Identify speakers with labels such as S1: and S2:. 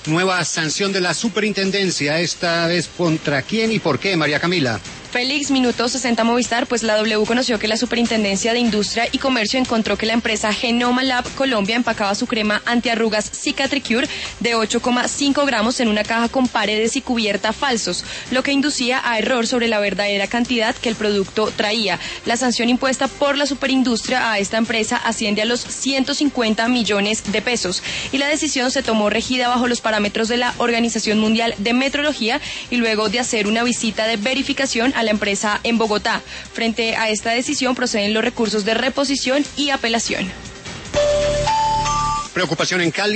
S1: Nueva sanción de la superintendencia, esta vez ¿contra quién y por qué, María Camila?
S2: Félix, minuto 60 Movistar, pues la W conoció que la Superintendencia de Industria y Comercio encontró que la empresa Genoma Lab Colombia empacaba su crema antiarrugas Cicatricure de 8,5 gramos en una caja con paredes y cubierta falsos, lo que inducía a error sobre la verdadera cantidad que el producto traía. La sanción impuesta por la Superindustria a esta empresa asciende a los 150 millones de pesos y la decisión se tomó regida bajo los parámetros de la Organización Mundial de Metrología y luego de hacer una visita de verificación a la empresa en Bogotá. Frente a esta decisión proceden los recursos de reposición y apelación.
S1: Preocupación en Cali.